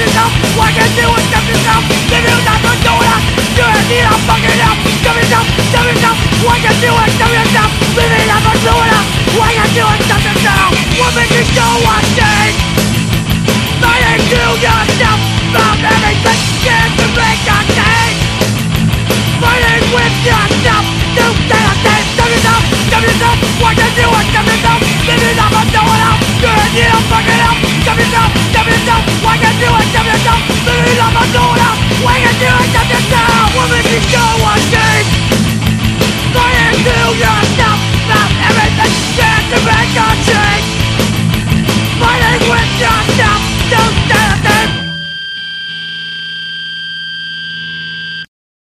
yourself. Why can't you accept yourself? If you not to do it, you're in need of fucking help. Accept yourself, accept yourself. Why can't you accept yourself? If you not to do it, why can't you accept yourself? What makes you so ashamed? Lying to yourself about everything to make a change. Fighting with yourself to stay the same. Accept yourself, accept yourself. Why can't you accept yourself? If you not to do it, you're in need of fucking help. Accept yourself, accept yourself. Why can't you accept yourself? If you not to do it, why can't you accept yourself? What makes you so ashamed?